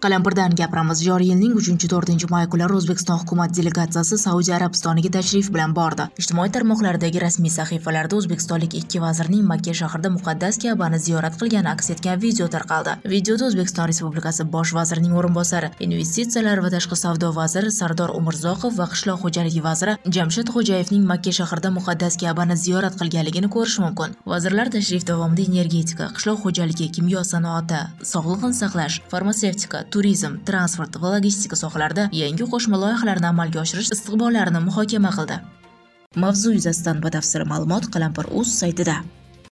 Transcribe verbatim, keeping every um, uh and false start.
Qalampirdan gapiramiz. Joriy yilning uchinchi to'rtinchi may kunlari O'zbekiston hukumat delegatsiyasi Saudiya Arabistoniga tashrif bilan bordi. Ijtimoiy tarmoqlardagi rasmiy sahifalarda O'zbekistonlik ikki vazirning Makka shahrida muqaddas Ka'bani ziyorat qilgani aks etgan video tarqaldi. Videoda O'zbekiston Respublikasi bosh vazirining o'rinbosari, investitsiyalar va tashqi savdo vaziri Sardor Umurzoqov va qishloq xo'jaligi vaziri Jamshid Xo'jayevning Makka shahrida muqaddas Ka'bani ziyorat qilganligini ko'rish mumkin. Vazirlar tashrif davomida energetika, qishloq xo'jaligi, kimyo sanoati, sog'liqni saqlash, farmatsevtika, turizm, transport va logistika sohalarida yangi qo'shma loyihalarni amalga oshirish istiqbollarini muhokama qildi. Mavzu yuzasidan batafsil ma'lumot Qalampir.uz saytida.